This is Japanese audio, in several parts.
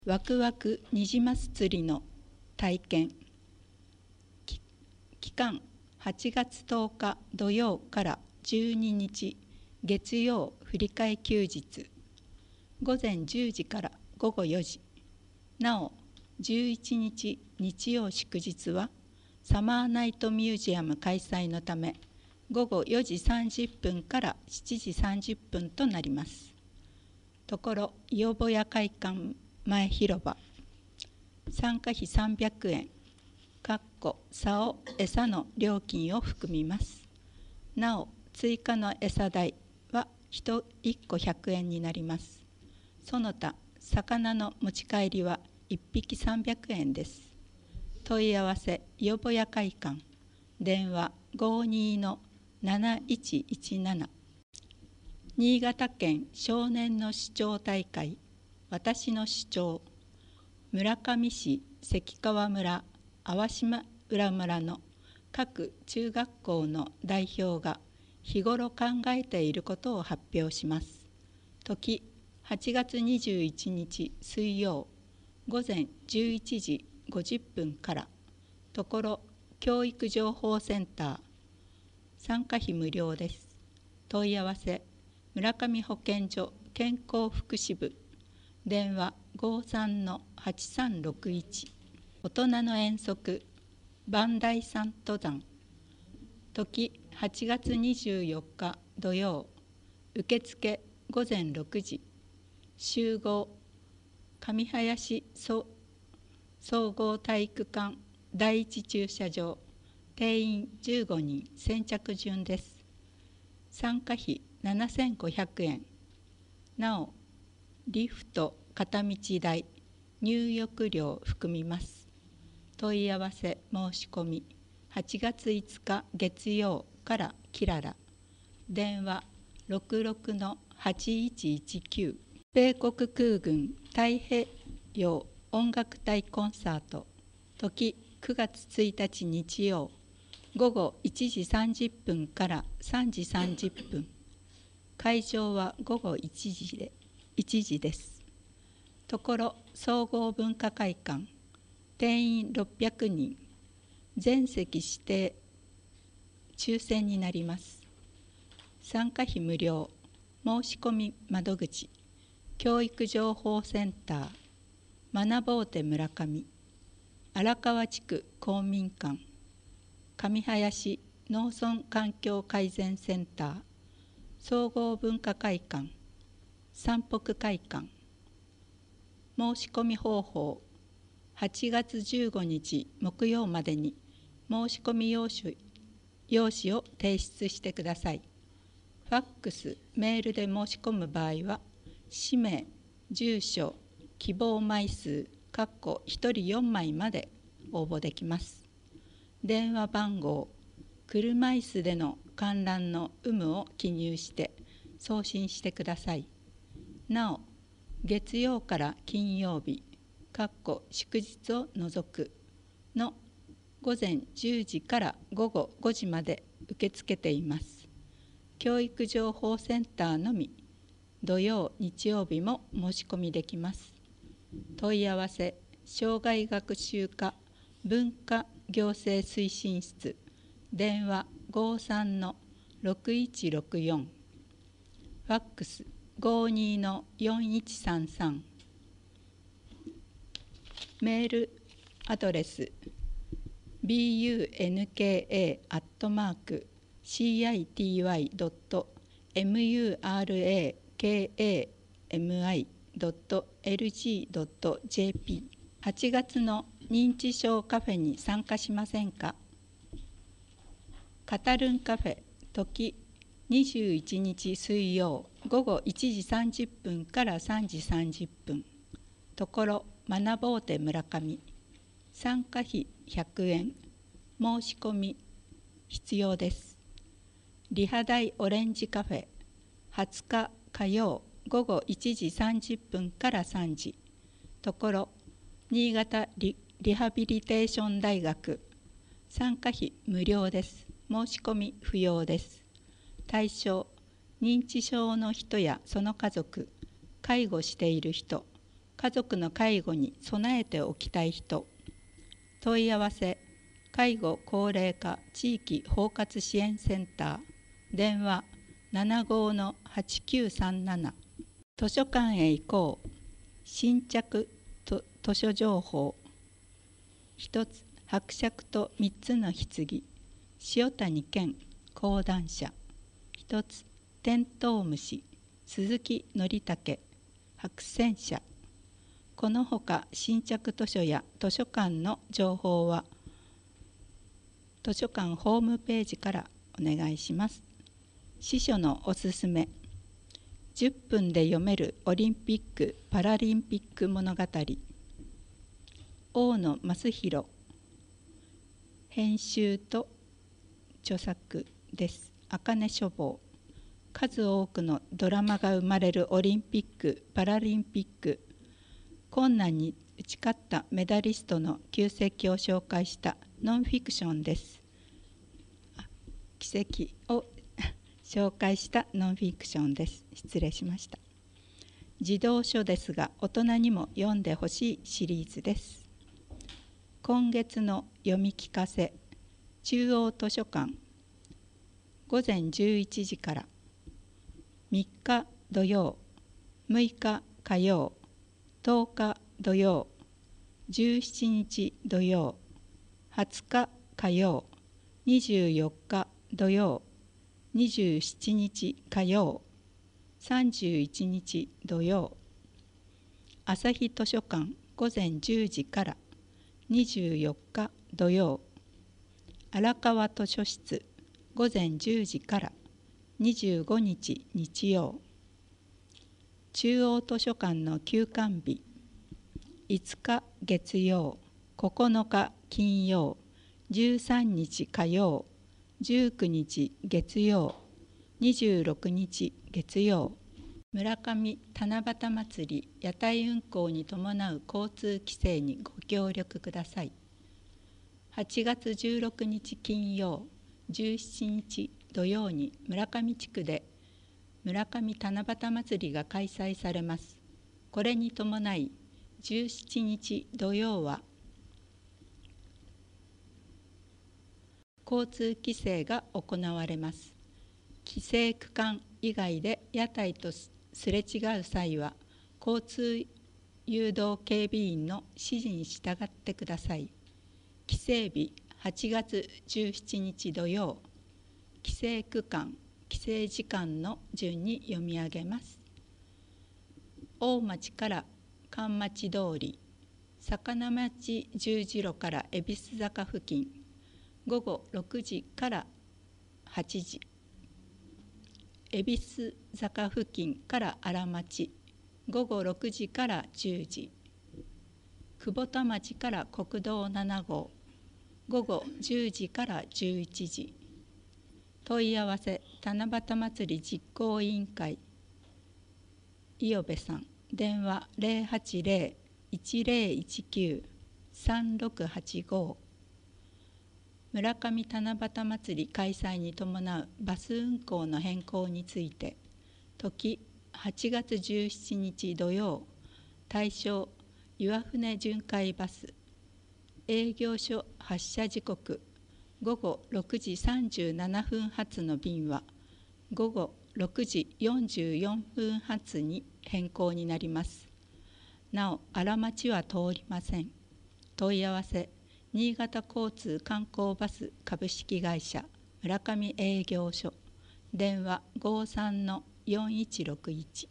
ワクワクニジマス釣りの体験。期間8月10日土曜から12日月曜振り替え休日、午前10時から午後4時。なお11日日曜祝日はサマーナイトミュージアム開催のため、午後4時30分から7時30分となります。ところ伊予保屋会館前広場、参加費300円、竿・餌の料金を含みます。なお、追加の餌代は1個100円になります。その他、魚の持ち帰りは1匹300円です。問い合わせ、伊予保屋会館、電話 52-7117。新潟県少年の主張大会、私の主張、村上市関川村淡島浦村の各中学校の代表が日頃考えていることを発表します。時8月21日水曜午前11時50分から。ところ教育情報センター、参加費無料です。問い合わせ、村上保健所健康福祉部、電話 53-8361。大人の遠足磐梯山登山、時8月24日土曜、受付午前6時、集合上林総合体育館第一駐車場、定員15人、先着順です。参加費7500円。なお、リフト片道代、入浴料含みます。問い合わせ申し込み、8月5日月曜からキララ、電話 66-8119。米国空軍太平洋音楽隊コンサート、時9月1日日曜、午後1時30分から3時30分。会場は午後1時です。ところ総合文化会館、定員600人、全席指定、抽選になります。参加費無料。申し込み窓口、教育情報センター、学ぼうて村上、荒川地区公民館、上林農村環境改善センター、総合文化会館、山北会館。申し込み方法、8月15日木曜までに申し込み用紙を提出してください。ファックス、メールで申し込む場合は、氏名、住所、希望枚数、1人4枚まで応募できます。電話番号、車椅子での観覧の有無を記入して送信してください。なお、月曜から金曜日、祝日を除くの午前10時から午後5時まで受け付けています。教育情報センターのみ、土曜、日曜日も申し込みできます。問い合わせ、障害学習課文化行政推進室、電話 53-6164。ファックス 52-4133。メールアドレス bunka@citi.murakami.lg.jp。 8月の認知症カフェに参加しませんか。カタルンカフェ、時21日水曜午後1時30分から3時30分。ところ学ぼうて村上、参加費100円。申し込み必要です。リハダイオレンジカフェ、20日火曜午後1時30分から3時。ところ新潟リハビリテーション大学、参加費無料です。申し込み不要です。対象、認知症の人やその家族、介護している人、 家族の介護に備えておきたい人。問い合わせ介護高齢化地域包括支援センター、電話75-8937。図書館へ行こう。新着図書情報。一つ、伯爵と三つの棺。塩谷健講談社。一つ、テントウムシ鈴木則武白泉社。このほか新着図書や図書館の情報は図書館ホームページからお願いします。司書のおすすめ。10分で読めるオリンピック・パラリンピック物語。大野正弘編集と著作です。茜書房。数多くのドラマが生まれるオリンピック・パラリンピック。困難に打ち勝ったメダリストの旧跡を紹介したノンフィクションです。奇跡を紹介したノンフィクションです。失礼しました。児童書ですが大人にも読んでほしいシリーズです。今月の読み聞かせ、中央図書館、午前11時から。3日土曜、6日火曜、10日土曜、17日土曜、20日火曜、24日土曜、27日火曜、31日土曜。朝日図書館午前10時から24日土曜。荒川図書室午前10時から25日日曜。中央図書館の休館日5日月曜、9日金曜、13日火曜、19日月曜、26日月曜。村上七夕まつり屋台運行に伴う交通規制にご協力ください。8月16日金曜、17日土曜に村上地区で村上七夕まつりが開催されます。これに伴い17日土曜は交通規制が行われます。規制区間以外で屋台とすれ違う際は交通誘導警備員の指示に従ってください。規制日8月17日土曜。規制区間、規制時間の順に読み上げます。大町から関町通り、魚町十字路から恵比寿坂付近、午後6時から8時。恵比寿坂付近から荒町、午後6時から10時。久保田町から国道7号、午後10時から11時。問い合わせ七夕まつり実行委員会伊予部さん、電話080-1019-3685。村上七夕まつり開催に伴うバス運行の変更について。時8月17日土曜。対象岩船巡回バス。営業所発車時刻午後6時37分発の便は午後6時44分発に変更になります。なお荒町は通りません。問い合わせ新潟交通観光バス株式会社村上営業所、電話53-4161。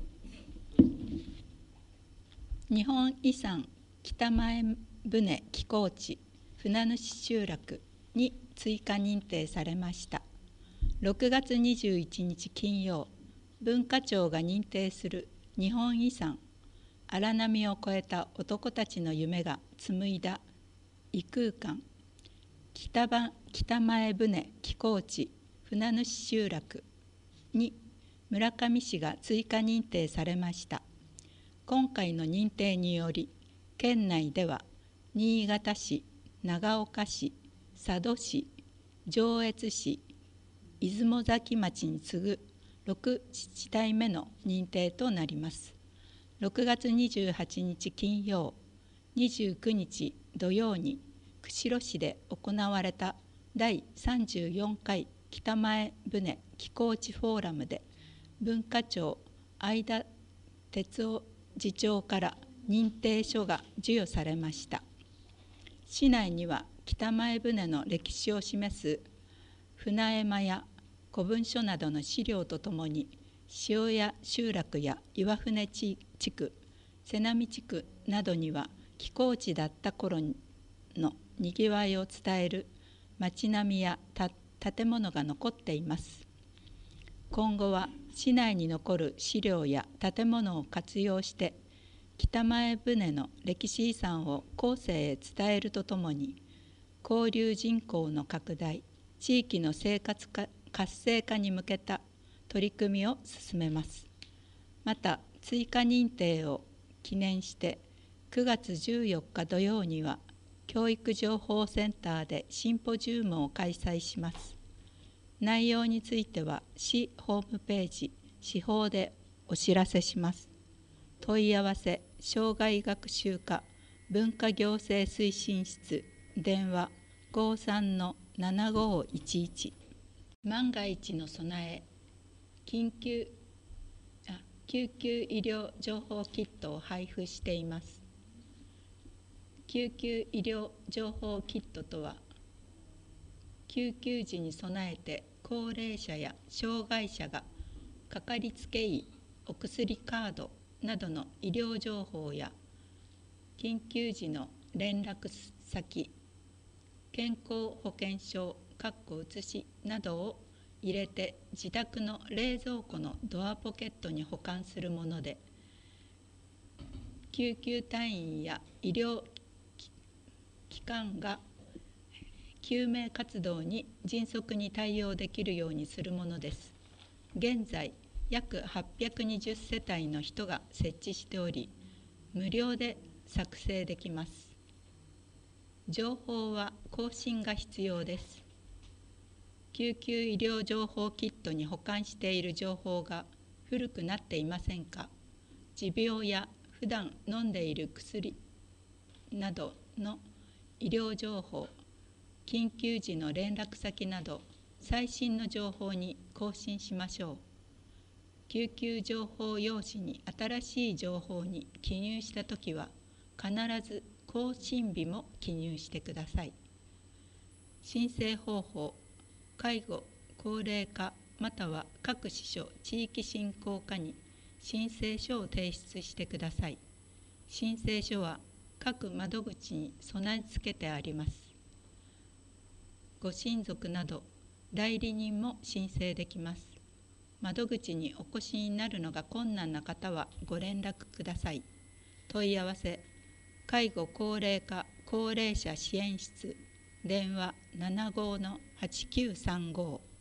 日本遺産北前船寄港地船主集落に追加認定されました。6月21日金曜、文化庁が認定する日本遺産荒波を越えた男たちの夢が紡いだ異空間北前船寄港地船主集落に村上市が追加認定されました。今回の認定により県内では新潟市、長岡市、佐渡市、上越市、出雲崎町に次ぐ6自治体目の認定となります。 6月28日金曜、29日土曜に釧路市で行われた第34回北前船寄港地フォーラムで、文化庁相田哲夫次長から認定書が授与されました。市内には北前船の歴史を示す船絵馬や古文書などの資料とともに、塩谷集落や岩船地区、瀬波地区などには寄港地だった頃のにぎわいを伝える町並みや建物が残っています。今後は市内に残る資料や建物を活用して、北前船の歴史遺産を後世へ伝えるとともに、交流人口の拡大、地域の生活活性化に向けた取り組みを進めます。また、追加認定を記念して9月14日土曜には教育情報センターでシンポジウムを開催します。内容については市ホームページ、市報でお知らせします。問い合わせ、障害学習課文化行政推進室、電話 53-7511。万が一の備え、救急医療情報キットを配布しています。救急医療情報キットとは、救急時に備えて高齢者や障害者がかかりつけ医、お薬カードなどの医療情報や、緊急時の連絡先、健康保険証写しなどを入れて自宅の冷蔵庫のドアポケットに保管するもので、救急隊員や医療機関が救命活動に迅速に対応できるようにするものです。現在、約820世帯の人が設置しており、無料で作成できます。情報は更新が必要です。救急医療情報キットに保管している情報が古くなっていませんか？持病や普段飲んでいる薬などの医療情報、緊急時の連絡先など最新の情報に更新しましょう。救急情報用紙に新しい情報に記入したときは、必ず更新日も記入してください。申請方法、介護・高齢課または各支所地域振興課に申請書を提出してください。申請書は各窓口に備え付けてあります。ご親族など代理人も申請できます。窓口にお越しになるのが困難な方はご連絡ください。問い合わせ、介護高齢課高齢者支援室、電話75-8935